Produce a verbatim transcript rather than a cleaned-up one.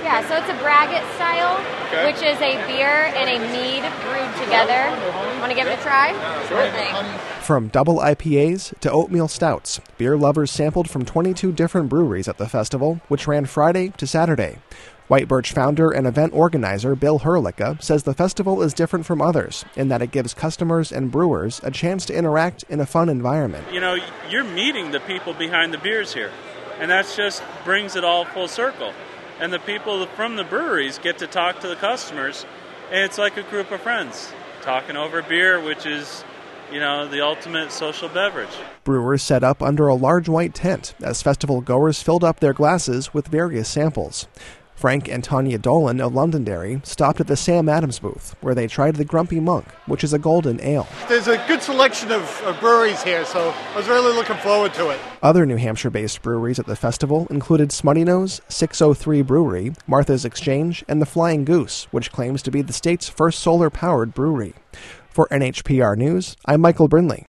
Yeah, so it's a braggot style, Okay. which is a beer and a mead brewed together. Want to give it a try? Sure. From double I P As to oatmeal stouts, beer lovers sampled from twenty-two different breweries at the festival, which ran Friday to Saturday. White Birch founder and event organizer Bill Hurlicka says the festival is different from others in that it gives customers and brewers a chance to interact in a fun environment. You know, you're meeting the people behind the beers here, and that just brings it all full circle. And the people from the breweries get to talk to the customers, and it's like a group of friends talking over beer, which is, you know, the ultimate social beverage. Brewers set up under a large white tent as festival goers filled up their glasses with various samples. Frank and Tanya Dolan of Londonderry stopped at the Sam Adams booth, where they tried the Grumpy Monk, which is a golden ale. There's a good selection of, of breweries here, so I was really looking forward to it. Other New Hampshire-based breweries at the festival included Smutty Nose, six oh three Brewery, Martha's Exchange, and the Flying Goose, which claims to be the state's first solar-powered brewery. For N H P R News, I'm Michael Brindley.